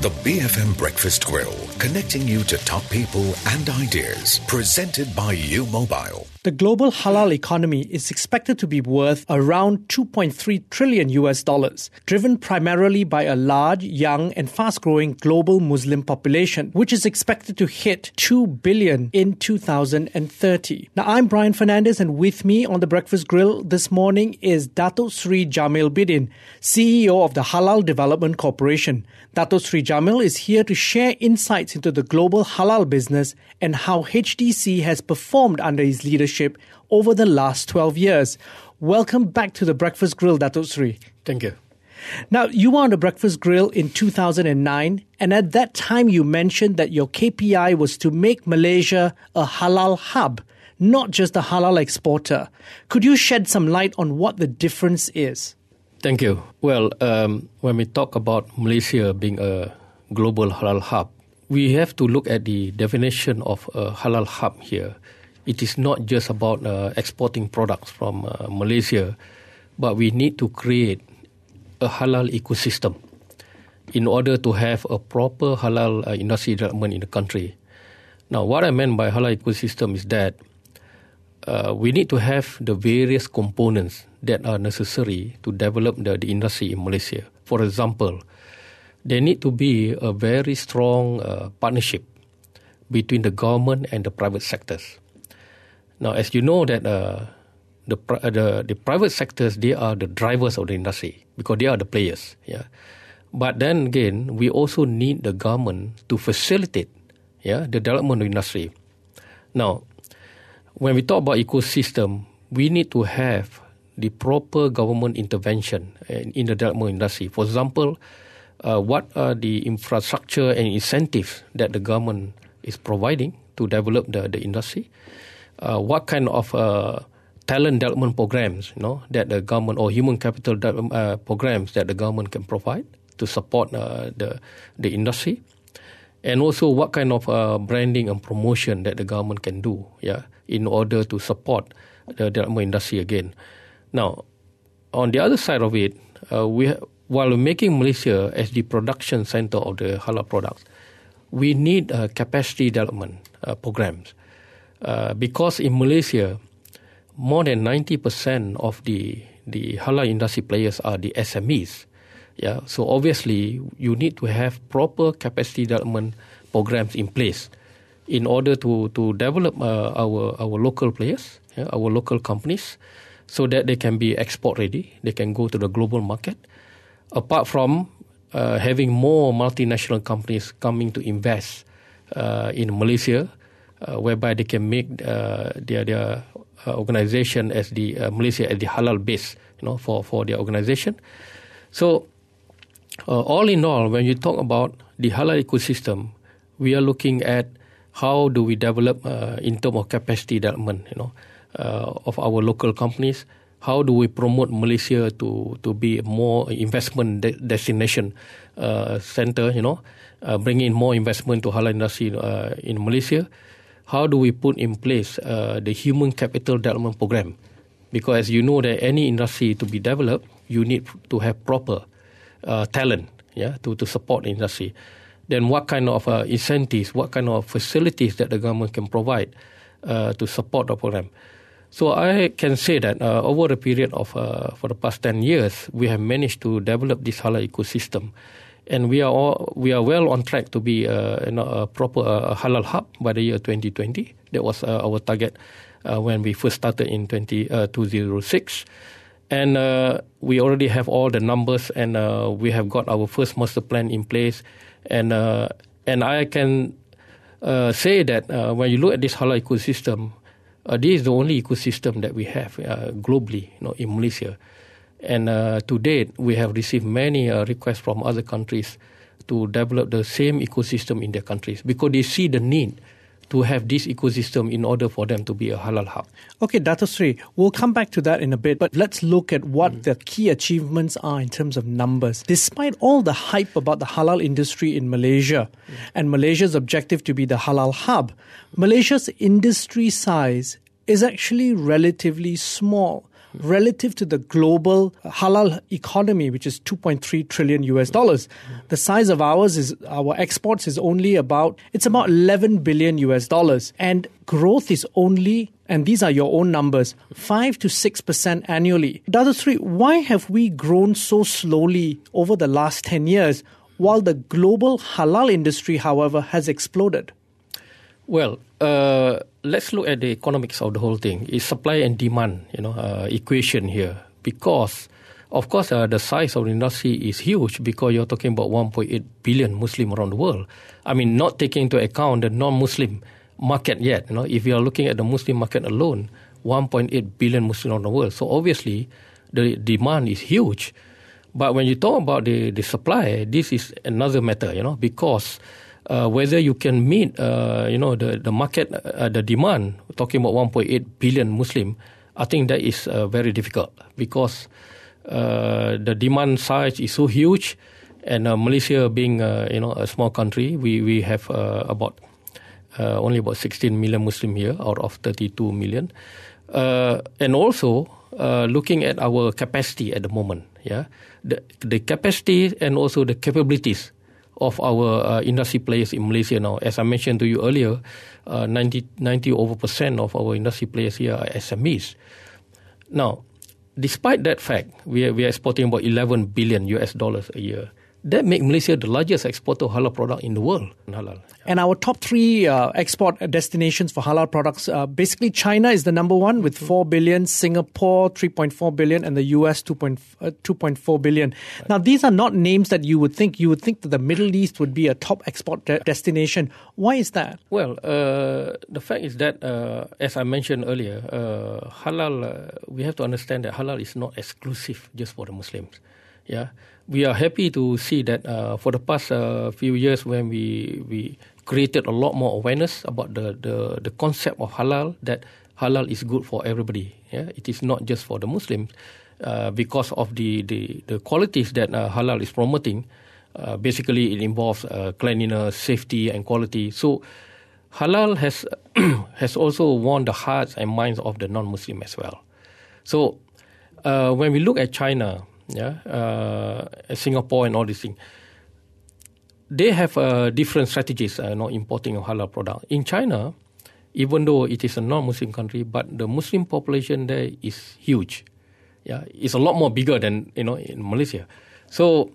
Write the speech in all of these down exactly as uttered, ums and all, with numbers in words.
The B F M Breakfast Grill, connecting you to top people and ideas. Presented by U Mobile. The global halal economy is expected to be worth around two point three trillion U S dollars, driven primarily by a large, young and fast-growing global Muslim population, which is expected to hit two billion in two thousand thirty. Now, I'm Brian Fernandez, and with me on the Breakfast Grill this morning is Dato Sri Jamil Bidin, C E O of the Halal Development Corporation. Dato Sri Jamil is here to share insights into the global halal business and how H D C has performed under his leadership over the last twelve years. Welcome back to the Breakfast Grill, Dato Sri. Thank you. Now, you were on the Breakfast Grill in two thousand nine, and at that time you mentioned that your K P I was to make Malaysia a halal hub, not just a halal exporter. Could you shed some light on what the difference is? Thank you. Well, um, when we talk about Malaysia being a global halal hub, we have to look at the definition of a halal hub here. It is not just about uh, exporting products from uh, Malaysia, but we need to create a halal ecosystem in order to have a proper halal uh, industry development in the country. Now, what I meant by halal ecosystem is that uh, we need to have the various components that are necessary to develop the, the industry in Malaysia. For example, there need to be a very strong uh, partnership between the government and the private sectors. Now, as you know that uh, the, uh, the the private sectors, they are the drivers of the industry because they are the players. Yeah, but then again, we also need the government to facilitate yeah the development of the industry. Now, when we talk about ecosystem, we need to have the proper government intervention in, in the development industry. For example, uh, what are the infrastructure and incentives that the government is providing to develop the, the industry? Uh, what kind of uh, talent development programs, you know, that the government or human capital de- uh, programs that the government can provide to support uh, the the industry, and also what kind of uh, branding and promotion that the government can do, yeah, in order to support the development industry again. Now, on the other side of it, uh, we ha- while making Malaysia as the production center of the halal products, we need uh, capacity development uh, programs. Uh, because in Malaysia, more than ninety percent of the, the halal industry players are the S M Es. Yeah, so obviously, you need to have proper capacity development programs in place in order to, to develop uh, our, our local players, yeah, our local companies, so that they can be export ready, they can go to the global market. Apart from uh, having more multinational companies coming to invest uh, in Malaysia, uh, whereby they can make uh, their their uh, organization as the uh, Malaysia as the halal base, you know, for, for their organization. So, uh, all in all, when you talk about the halal ecosystem, we are looking at how do we develop uh, in terms of capacity development, you know. Uh, of our local companies, how do we promote Malaysia to, to be a more investment de- destination uh, center, you know, uh, bring in more investment to halal industry uh, in Malaysia? How do we put in place uh, the human capital development program? Because as you know that any industry to be developed, you need to have proper uh, talent, yeah, to, to support the industry. Then what kind of uh, incentives, what kind of facilities that the government can provide uh, to support the program? So I can say that uh, over a period of, uh, for the past ten years, we have managed to develop this halal ecosystem. And we are all, we are well on track to be uh, you know, a proper uh, halal hub by the year twenty twenty. That was uh, our target uh, when we first started in two thousand six. And uh, we already have all the numbers, and uh, we have got our first master plan in place. And, uh, and I can uh, say that uh, when you look at this halal ecosystem, Uh, this is the only ecosystem that we have uh, globally, you know, in Malaysia. And uh, to date, we have received many uh, requests from other countries to develop the same ecosystem in their countries because they see the need to have this ecosystem in order for them to be a halal hub. Okay, Dato Sri, we'll come back to that in a bit, but let's look at what mm. the key achievements are in terms of numbers. Despite all the hype about the halal industry in Malaysia mm. and Malaysia's objective to be the halal hub, Malaysia's industry size is actually relatively small. relative to the global halal economy, which is two point three trillion U S dollars. The size of ours is, our exports is only about, it's about eleven billion U S dollars. And growth is only, and these are your own numbers, five to six percent annually. Dato Sri, why have we grown so slowly over the last ten years, while the global halal industry, however, has exploded? Well, uh, let's look at the economics of the whole thing. It's supply and demand, you know, uh, equation here. Because, of course, uh, the size of the industry is huge because you're talking about one point eight billion Muslim around the world. I mean, not taking into account the non-Muslim market yet. You know, if you are looking at the Muslim market alone, one point eight billion Muslims around the world. So obviously, the demand is huge. But when you talk about the, the supply, this is another matter, you know, because uh, whether you can meet, uh, you know, the, the market, uh, the demand, talking about one point eight billion Muslim, I think that is uh, very difficult because uh, the demand size is so huge. And uh, Malaysia being, uh, you know, a small country, we, we have uh, about uh, only about sixteen million Muslim here out of thirty-two million. Uh, and also, uh, looking at our capacity at the moment, yeah, the, the capacity and also the capabilities of our uh, industry players in Malaysia now. As I mentioned to you earlier, uh, ninety, ninety over percent of our industry players here are S M Es. Now, despite that fact, we are, we are exporting about eleven billion U S dollars a year. That makes Malaysia the largest exporter of halal product in the world. Halal. And our top three uh, export destinations for halal products, uh, basically China is the number one with four billion, Singapore three point four billion, and the U S two point four billion. Right. Now, these are not names that you would think. You would think that the Middle East would be a top export de- destination. Why is that? Well, uh, the fact is that, uh, as I mentioned earlier, uh, halal, uh, we have to understand that halal is not exclusive just for the Muslims. Yeah, we are happy to see that uh, for the past uh, few years when we we created a lot more awareness about the, the, the concept of halal, that halal is good for everybody. Yeah, it is not just for the Muslims uh, because of the, the, the qualities that uh, halal is promoting. Uh, basically, it involves uh, cleanliness, safety, and quality. So, halal has has also won the hearts and minds of the non-Muslim as well. So, uh, when we look at China, yeah, uh, Singapore and all these things, they have uh, different strategies, uh, not importing a halal product. In China, even though it is a non-Muslim country, but the Muslim population there is huge. Yeah, it's a lot more bigger than, you know, in Malaysia. So,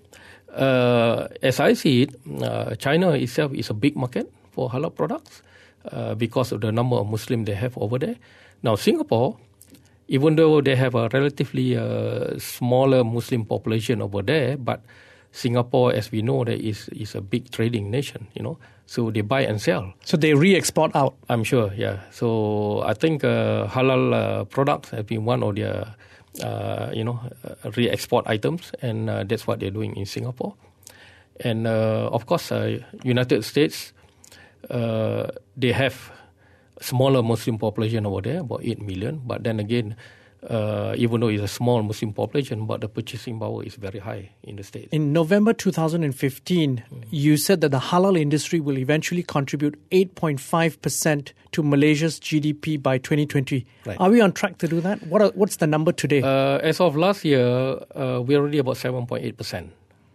uh, as I see it, uh, China itself is a big market for halal products uh, because of the number of Muslims they have over there. Now, Singapore, even though they have a relatively uh, smaller Muslim population over there, but Singapore, as we know, that is is a big trading nation, you know. So they buy and sell. So they re-export out. I'm sure, yeah. So I think uh, halal uh, products have been one of their, uh, you know, uh, re-export items, and uh, that's what they're doing in Singapore. And uh, of course, uh, United States, uh, they have smaller Muslim population over there, about eight million. But then again, uh, even though it's a small Muslim population, but the purchasing power is very high in the States. In November two thousand fifteen, mm. you said that the halal industry will eventually contribute eight point five percent to Malaysia's G D P by twenty twenty. Right. Are we on track to do that? What are, what's the number today? Uh, as of last year, uh, we're already about seven point eight percent.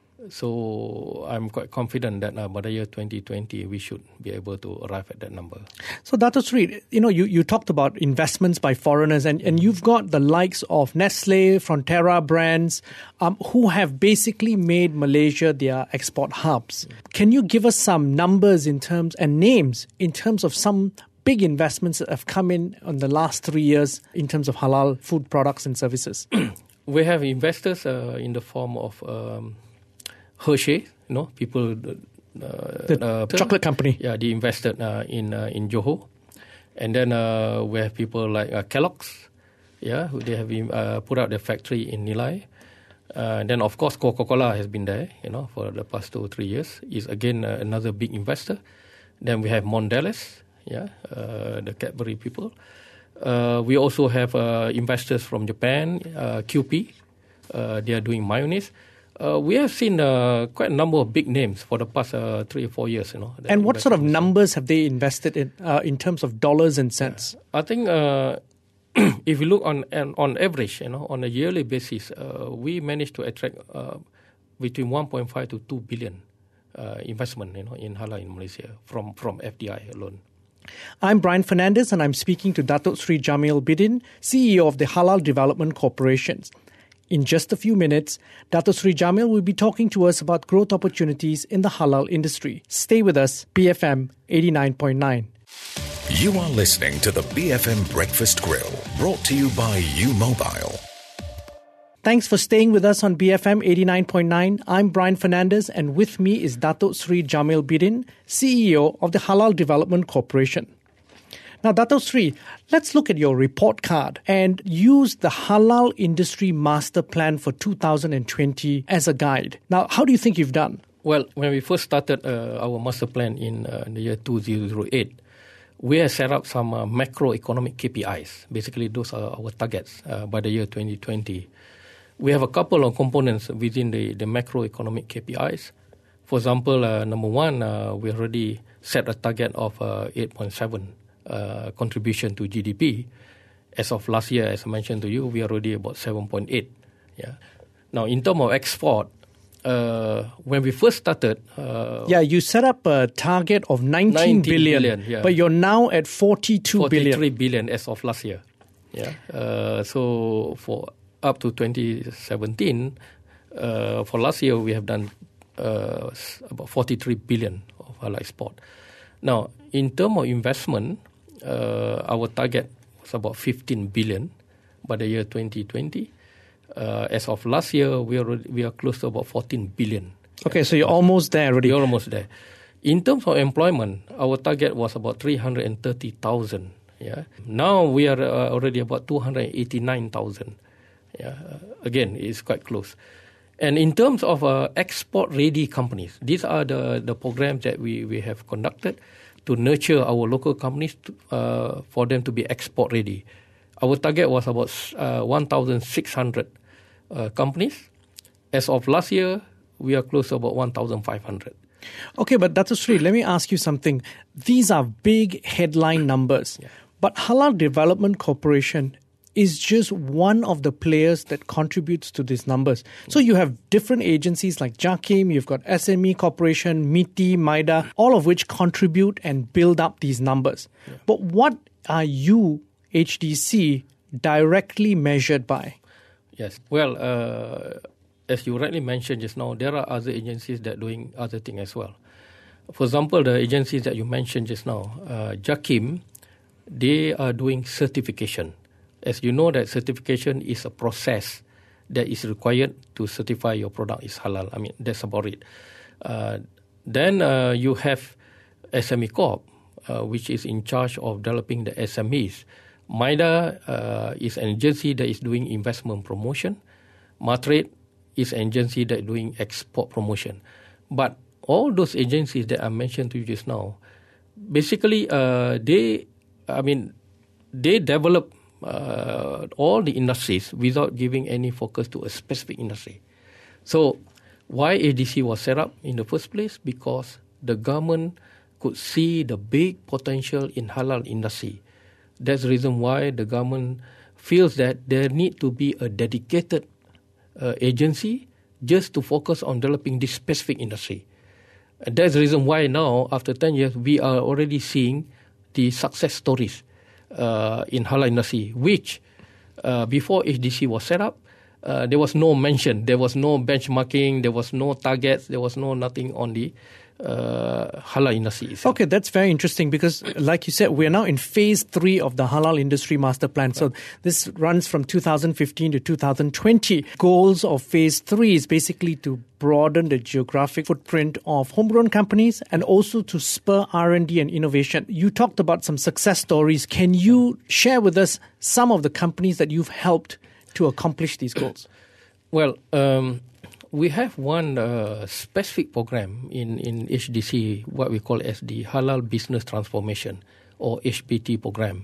So I'm quite confident that uh, by the year twenty twenty, we should be able to arrive at that number. So Dato Sri, you know, you, you talked about investments by foreigners, and, and you've got the likes of Nestle, Frontera brands, um, who have basically made Malaysia their export hubs. Can you give us some numbers in terms and names in terms of some big investments that have come in in the last three years in terms of halal food products and services? We have investors uh, in the form of Um, Hershey, you know, people, uh, the uh, chocolate company. Yeah, they invested uh, in uh, in Johor, and then uh, we have people like uh, Kellogg's, yeah, who they have uh, put out their factory in Nilai. Uh, and then of course Coca-Cola has been there, you know, for the past two or three years. Is again uh, another big investor. Then we have Mondelez, yeah, uh, the Cadbury people. Uh, we also have uh, investors from Japan, uh, Q P. Uh, they are doing mayonnaise. Uh, we have seen uh, quite a number of big names for the past uh, three or four years, you know. And what sort of numbers have they invested in, uh, in terms of dollars and cents? Yeah. I think uh, if you look on on average, you know, on a yearly basis, uh, we managed to attract uh, between one point five to two billion uh, investment, you know, in halal in Malaysia from from F D I alone. I'm Brian Fernandez, and I'm speaking to Datuk Sri Jamil Bidin, C E O of the Halal Development Corporation. In just a few minutes, Datuk Sri Jamil will be talking to us about growth opportunities in the halal industry. Stay with us, B F M eighty-nine point nine. You are listening to the B F M Breakfast Grill, brought to you by U Mobile. Thanks for staying with us on B F M eighty-nine point nine. I'm Brian Fernandez, and with me is Datuk Sri Jamil Bidin, C E O of the Halal Development Corporation. Now, Datuk Sri, let's look at your report card and use the Halal Industry Master Plan for two thousand twenty as a guide. Now, how do you think you've done? Well, when we first started uh, our master plan in, uh, in the year two thousand eight, we have set up some uh, macroeconomic K P Is. Basically, those are our targets uh, by the year twenty twenty. We have a couple of components within the, the macroeconomic K P Is. For example, uh, number one, uh, we already set a target of uh, eight point seven uh, contribution to G D P. As of last year, as I mentioned to you, we are already about seven point eight. Yeah. Now, in terms of export, uh, when we first started... Uh, yeah, you set up a target of nineteen billion, billion yeah. but you're now at forty-two billion. forty-three billion as of last year. Yeah. Uh, so, for... up to twenty seventeen, uh, for last year, we have done uh, about forty-three billion of halal export. Now, in terms of investment, uh, our target was about fifteen billion by the year twenty twenty. Uh, as of last year, we are we are close to about fourteen billion. Okay, so you're almost there already. You're almost there. In terms of employment, our target was about three hundred thirty thousand. Yeah. Now we are uh, already about two hundred eighty-nine thousand. Yeah, uh, again, it's quite close. And in terms of uh, export-ready companies, these are the, the programs that we, we have conducted to nurture our local companies to, uh, for them to be export-ready. Our target was about uh, one thousand six hundred uh, companies. As of last year, we are close to about one thousand five hundred. Okay, but Datuk Sri, let me ask you something. These are big headline numbers, yeah. But Halal Development Corporation is just one of the players that contributes to these numbers. So you have different agencies like JAKIM, you've got S M E Corporation, MITI, MIDA, all of which contribute and build up these numbers. Yeah. But what are you, H D C, directly measured by? Yes. Well, uh, as you rightly mentioned just now, there are other agencies that are doing other things as well. For example, the agencies that you mentioned just now, uh, JAKIM, they are doing certification. As you know, that certification is a process that is required to certify your product is halal. I mean, that's about it. Uh, then uh, you have S M E Corp, uh, which is in charge of developing the S M Es. MIDA uh, is an agency that is doing investment promotion. Matrade is an agency that is doing export promotion. But all those agencies that I mentioned to you just now, basically, uh, they, I mean, they develop Uh, all the industries without giving any focus to a specific industry. So why A D C was set up in the first place? Because the government could see the big potential in halal industry. That's the reason why the government feels that there need to be a dedicated uh, agency just to focus on developing this specific industry. And that's the reason why now, after ten years, we are already seeing the success stories Uh, in halal industry, which uh, before H D C was set up, uh, there was no mention, there was no benchmarking, there was no targets, there was no nothing on the uh, halal industry itself. Okay, that's very interesting because, like you said, we're now in phase three of the Halal Industry Master Plan. So this runs from two thousand fifteen to two thousand twenty. Goals of phase three is basically to broaden the geographic footprint of homegrown companies and also to spur R and D and innovation. You talked about some success stories. Can you share with us some of the companies that you've helped to accomplish these goals? Well, um, we have one uh, specific program in, in H D C, what we call as the Halal Business Transformation or H B T program,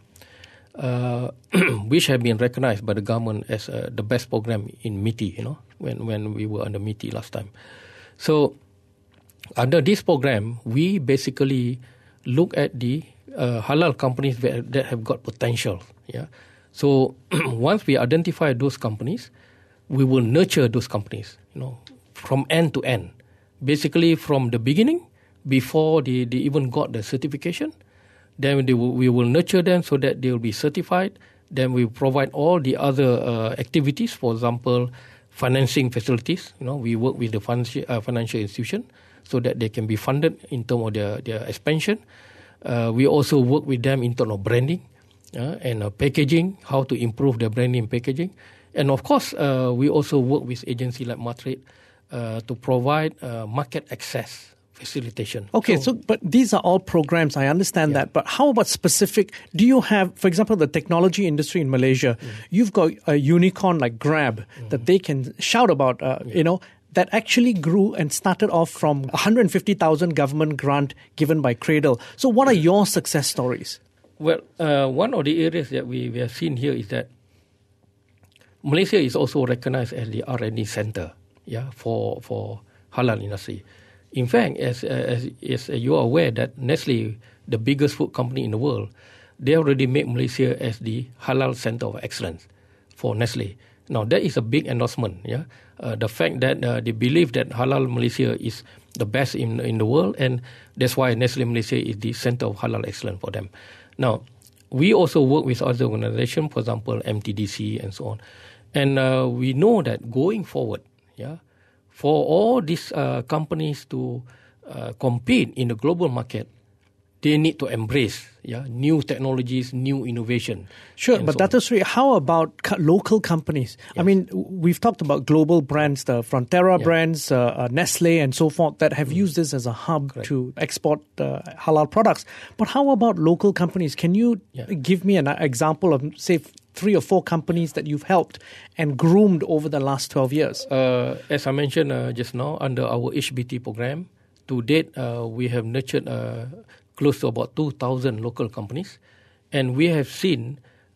uh, which have been recognized by the government as uh, the best program in MITI, you know, when, when we were under MITI last time. So under this program, we basically look at the uh, halal companies that, that have got potential. Yeah, So once we identify those companies, we will nurture those companies, you know, from end to end. Basically from the beginning, before they, they even got the certification, then they will, we will nurture them so that they will be certified. Then we provide all the other uh, activities, for example, financing facilities. You know, we work with the financial, uh, financial institution so that they can be funded in terms of their, their expansion. Uh, we also work with them in terms of branding uh, and uh, packaging, how to improve their branding and packaging. And of course, uh, we also work with agencies like Matrade uh, to provide uh, market access facilitation. Okay, so, so but these are all programs, I understand yeah. that. But how about specific? Do you have, for example, the technology industry in Malaysia, mm. you've got a unicorn like Grab mm. that they can shout about, uh, yeah. you know, that actually grew and started off from one hundred fifty thousand government grant given by Cradle. So what are your success stories? Well, uh, one of the areas that we, we have seen here is that Malaysia is also recognized as the R and D center yeah, for, for halal industry. In fact, as, as, as you are aware that Nestle, the biggest food company in the world, they already made Malaysia as the halal center of excellence for Nestle. Now, that is a big endorsement. Yeah, uh, the fact that uh, they believe that halal Malaysia is the best in in the world, and that's why Nestle Malaysia is the center of halal excellence for them. Now, we also work with other organizations, for example, M T D C and so on, and uh, we know that going forward, yeah, for all these uh, companies to uh, compete in the global market, they need to embrace yeah, new technologies, new innovation. Sure, but so Dato Sri, how about co- local companies? Yes. I mean, we've talked about global brands, the Frontera yeah. brands, uh, uh, Nestle and so forth, that have mm. used this as a hub Correct. to export uh, halal products. But how about local companies? Can you yeah. give me an example of, say, three or four companies that you've helped and groomed over the last twelve years? Uh, as I mentioned uh, just now, under our H B T program, to date, uh, we have nurtured uh, close to about two thousand local companies. And we have seen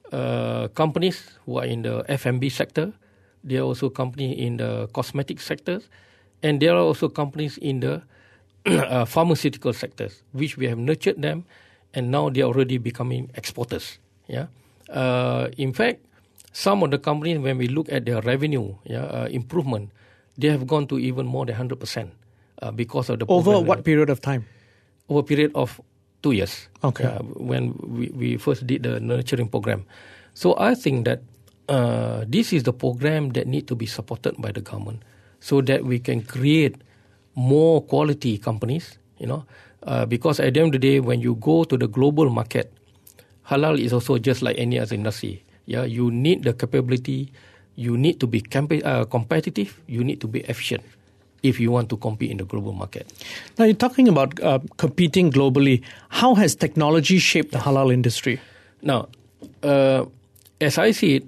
uh, companies who are in the F and B sector. There are also companies in the cosmetic sectors. And there are also companies in the uh, pharmaceutical sectors, which we have nurtured them. And now they are already becoming exporters. Yeah. Uh, in fact, some of the companies, when we look at their revenue yeah, uh, improvement, they have gone to even more than one hundred percent uh, because of the Over program. What period of time? Over a period of two years. Okay. Uh, when we, we first did the nurturing program. So I think that uh, this is the program that need to be supported by the government so that we can create more quality companies, you know, uh, because at the end of the day, when you go to the global market, halal is also just like any other industry. Yeah, you need the capability, you need to be camp- uh, competitive, you need to be efficient if you want to compete in the global market. Now, you're talking about uh, competing globally. How has technology shaped the halal industry? Now, uh, as I see it,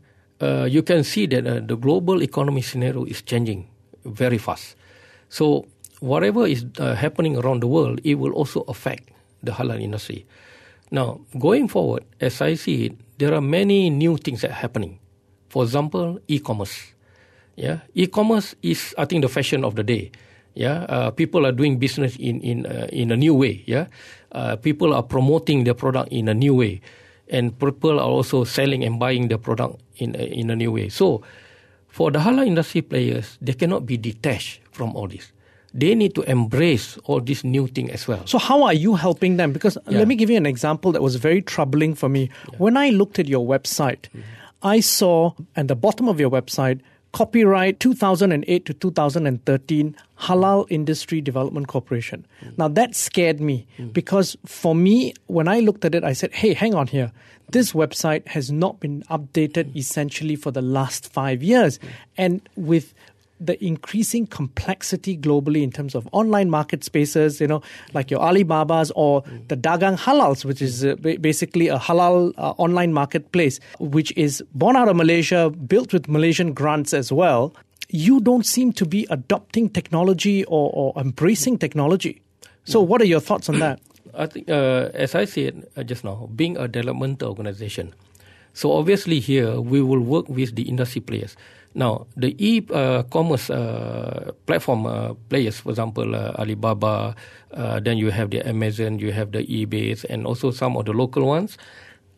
uh, you can see that uh, the global economy scenario is changing very fast. So whatever is uh, happening around the world, it will also affect the halal industry. Now, going forward, as I see it, there are many new things that are happening. For example, e-commerce. Yeah, e-commerce is, I think, the fashion of the day. Yeah, uh, people are doing business in in uh, in a new way. Yeah, uh, people are promoting their product in a new way, and people are also selling and buying their product in in a new way. So, for the halal industry players, they cannot be detached from all this. They need to embrace all this new thing as well. So how are you helping them? Because yeah. let me give you an example that was very troubling for me. Yeah. When I looked at your website, mm-hmm. I saw at the bottom of your website, copyright two thousand eight to two thousand thirteen, Halal Industry Development Corporation. Mm. Now that scared me mm. because for me, when I looked at it, I said, hey, hang on here. This website has not been updated mm. essentially for the last five years. Mm. And with the increasing complexity globally in terms of online market spaces, you know, like your Alibabas or mm. the Dagang Halals, which is uh, basically a halal uh, online marketplace, which is born out of Malaysia, built with Malaysian grants as well. You don't seem to be adopting technology or, or embracing technology. So what are your thoughts on that? I think, uh, as I said uh, just now, being a developmental organization, so obviously here we will work with the industry players. Now, the e-commerce uh, platform uh, players, for example, uh, Alibaba, uh, then you have the Amazon, you have the eBay, and also some of the local ones.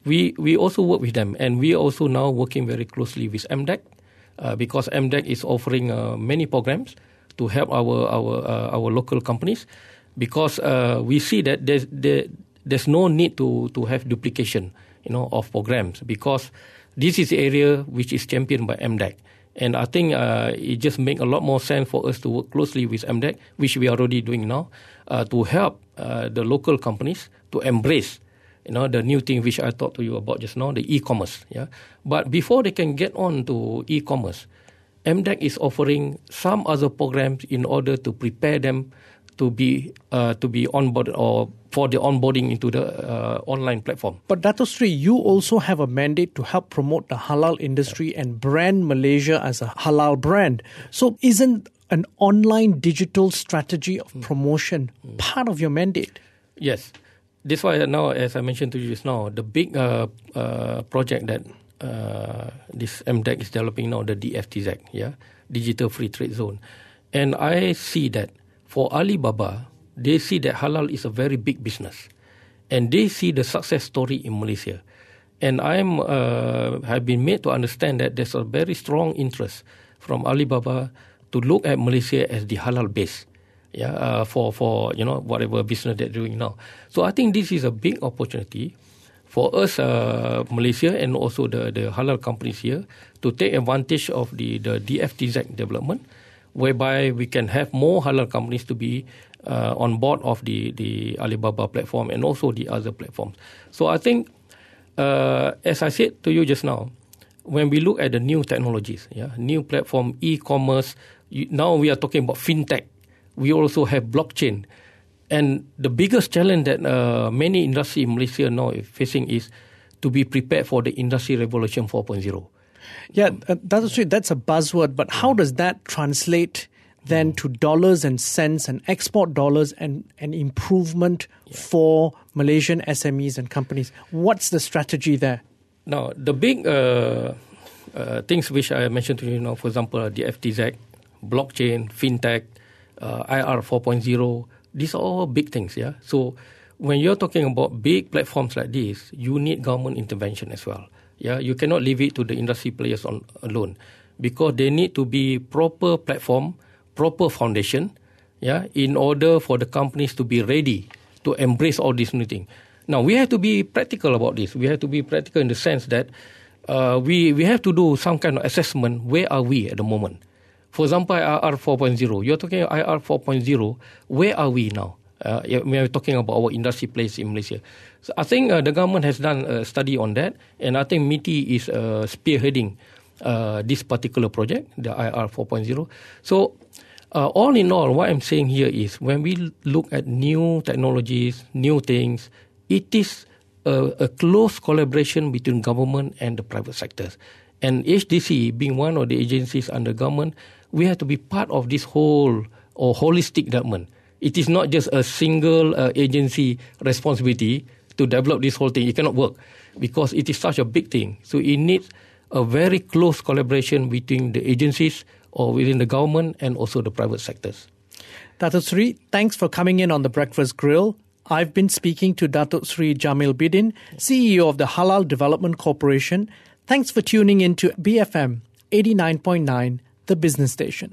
we we also work with them, and we are also now working very closely with M D E C uh, because M D E C is offering uh, many programs to help our our uh, our local companies, because uh, we see that there's there, there's no need to to have duplication, you know, of programs, because this is the area which is championed by M D E C. And I think uh, it just makes a lot more sense for us to work closely with M D E C, which we are already doing now, uh, to help uh, the local companies to embrace, you know, the new thing which I talked to you about just now, the e-commerce. Yeah, but before they can get on to e-commerce, M D E C is offering some other programs in order to prepare them to be uh, to be onboard or for the onboarding into the uh, online platform. But Dato Sri, you also have a mandate to help promote the halal industry yeah. and brand Malaysia as a halal brand. So isn't an online digital strategy of mm. promotion mm. part of your mandate? Yes. That's why now, as I mentioned to you just now, the big uh, uh, project that uh, this M D E C is developing now, the D F T Z, yeah, Digital Free Trade Zone. And I see that for Alibaba, they see that halal is a very big business, and they see the success story in Malaysia. And I am uh, have been made to understand that there's a very strong interest from Alibaba to look at Malaysia as the halal base, yeah, uh, for for you know whatever business they're doing now. So I think this is a big opportunity for us, uh, Malaysia, and also the the halal companies here to take advantage of the the D F T Z development, whereby we can have more halal companies to be uh, on board of the, the Alibaba platform and also the other platforms. So I think, uh, as I said to you just now, when we look at the new technologies, yeah, new platform, e-commerce, you, now we are talking about fintech. We also have blockchain. And the biggest challenge that uh, many industry in Malaysia now is facing is to be prepared for the Industry Revolution four point oh. Yeah, uh, that's true. That's a buzzword, but how does that translate then to dollars and cents and export dollars and an improvement yeah. for Malaysian S M Es and companies? What's the strategy there? Now, the big uh, uh, things which I mentioned to you now, for example, the F T Z, blockchain, fintech, uh, I R four point oh, these are all big things, yeah? So when you're talking about big platforms like this, you need government intervention as well. Yeah, you cannot leave it to the industry players on alone, because they need to be proper platform, proper foundation, yeah, in order for the companies to be ready to embrace all these new things. Now, we have to be practical about this. We have to be practical in the sense that uh, we, we have to do some kind of assessment. Where are we at the moment? For example, I R four point oh. You're talking I R four point oh. Where are we now? Uh, we are talking about our industry players in Malaysia. So I think uh, the government has done a study on that, and I think MITI is uh, spearheading uh, this particular project, the I R four point oh. So uh, all in all, what I'm saying here is when we look at new technologies, new things, it is a, a close collaboration between government and the private sectors. And H D C, being one of the agencies under government, we have to be part of this whole or holistic development. It is not just a single uh, agency responsibility to develop this whole thing. It cannot work because it is such a big thing. So it needs a very close collaboration between the agencies or within the government and also the private sectors. Dato Sri, thanks for coming in on the Breakfast Grill. I've been speaking to Dato Sri Jamil Bidin, C E O of the Halal Development Corporation. Thanks for tuning in to B F M eighty-nine point nine, the business station.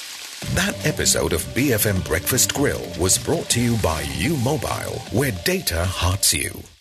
That episode of B F M Breakfast Grill was brought to you by U Mobile, where data hearts you.